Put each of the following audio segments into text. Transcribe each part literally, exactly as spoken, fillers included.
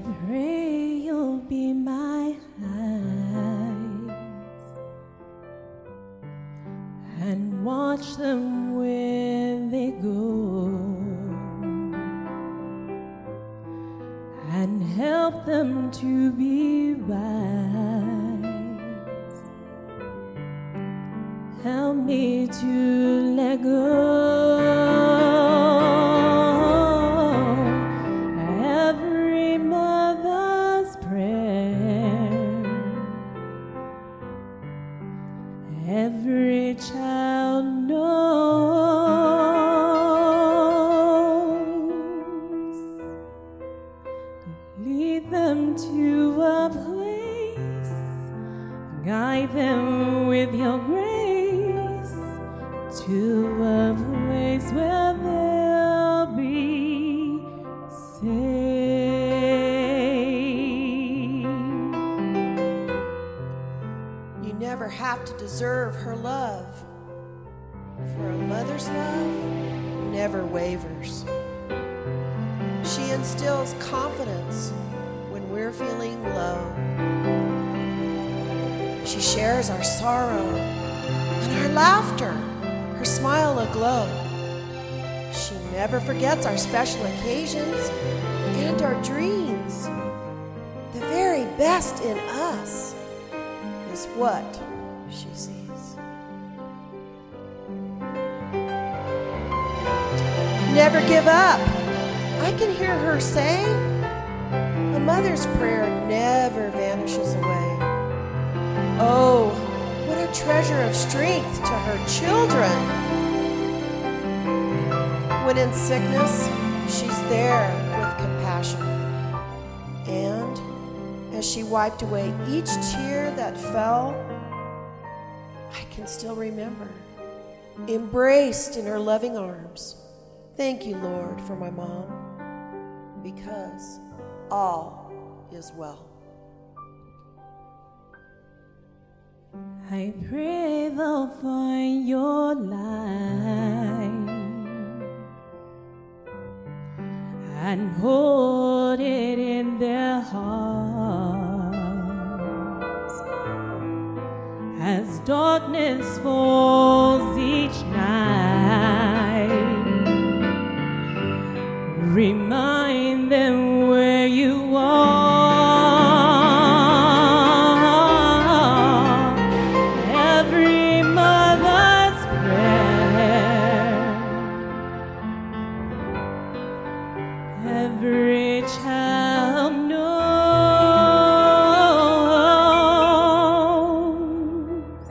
I pray you'll be my eyes and watch them where they go and help them to be wise. Help me to let go every mother's prayer, every child knows. Lead them to a place, guide them with your grace to a place where they'll be safe. You never have to deserve her love, for a mother's love never wavers. She instills confidence when we're feeling low. She shares our sorrow and our laughter, her smile aglow. She never forgets our special occasions and our dreams. The very best in us is what she sees. Never give up. I can hear her say, a mother's prayer never vanishes away. Oh, what a treasure of strength to her children. When in sickness, she's there with compassion. And as she wiped away each tear that fell, I can still remember, embraced in her loving arms. Thank you, Lord, for my mom, because all is well. I pray they'll find your light and hold it in their hearts as darkness falls each night. Remind them where you are. Every mother's prayer, every child knows.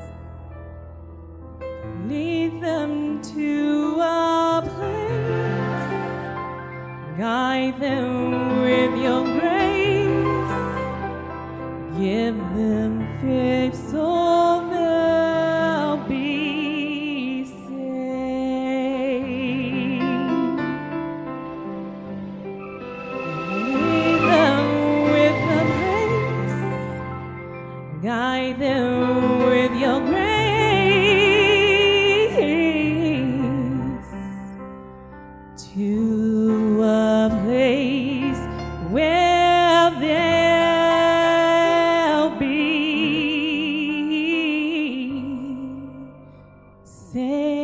Lead them to a place, guide them with your grace, give them faith so they'll be saved. Lead them with a place, guide them with your grace to a place where they'll be safe.